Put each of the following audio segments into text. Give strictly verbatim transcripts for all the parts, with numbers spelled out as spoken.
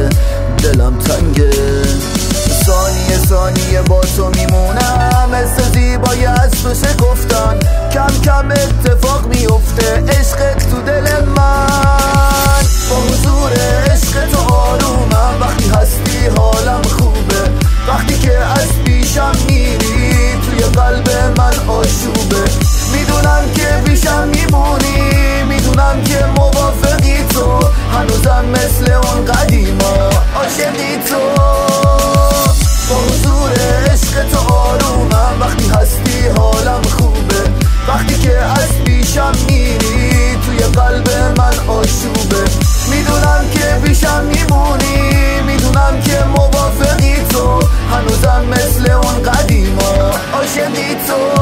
دلم تنگه. ثانیه ثانیه با تو میمونم، مثل زیبایی از تو شکفتن، کم کم اتفاق میفته عشقت تو دل من. با حضور عشق تو آرومم، وقتی هستی حالم خوبه، وقتی که از پیشم میری توی قلب من آشوبه. میدونم که پیشم میمونی، میدونم که موافقی تو، هنوزم مثل اون قدیما عاشقی تو. با حضور عشق تو آرومم، وقتی هستی حالم خوبه، وقتی که از پیشم میری توی قلب من آشوبه. میدونم که پیشم میمونی، میدونم که موافقی تو، هنوزم مثل اون قدیما عاشقی تو.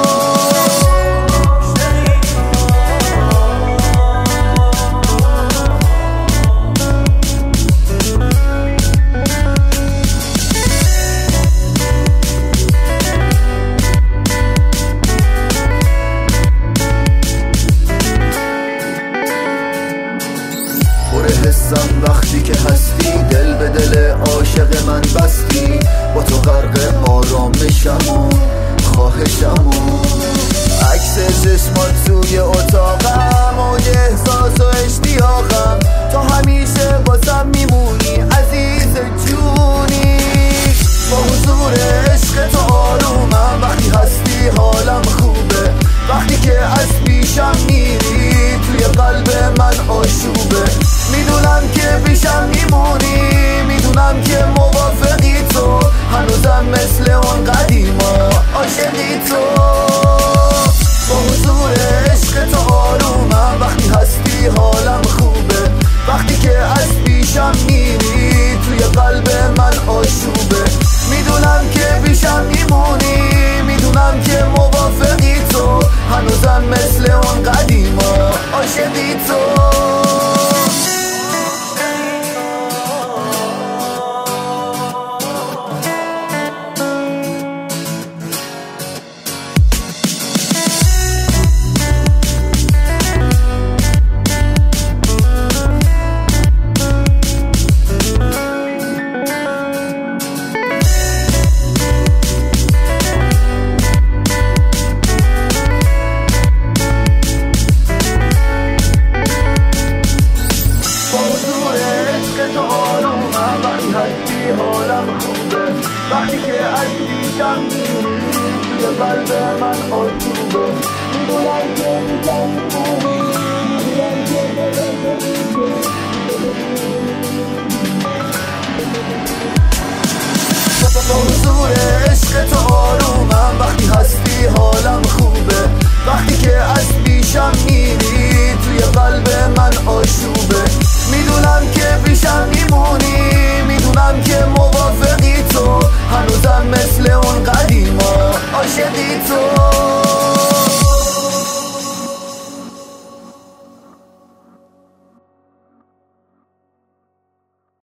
حسم وقتی که هستی، دل به دل عاشق من بستی، با تو غرق آرامشم و خواهشم و عکس چشمات توی اتاقم، موج احساس و اشتیاقم، تو همیشه باسم میمونی عزیز جونی. با حضور عشق تو آرومم، وقتی هستی حالم خوبه، وقتی که از پیشم میری توی قلب من آشوبه. میدونم که پیشم میمونی، میدونم که موافقی تو، هنوزم مثل اون قدیما عاشقی تو. با حضور عشق تو آرومم، وقتی هستی حالم خوبه، وقتی که از پیشم میری توی قلب من آشوبه. میدونم که پیشم میمونی، میدونم که موافقی تو، هنوزم مثل اون قدیما عاشقی تو. حالم خوبه، وقتی که از پیشم میری توی قلب من آشوبه. میدونم که پیشم میمونی، میدونم که با حضور عشق تو آرومم، وقتی هستی حالم خوبه، وقتی که از پیشم میری توی قلب من آشوبه. میدونم که پیشم میمونی،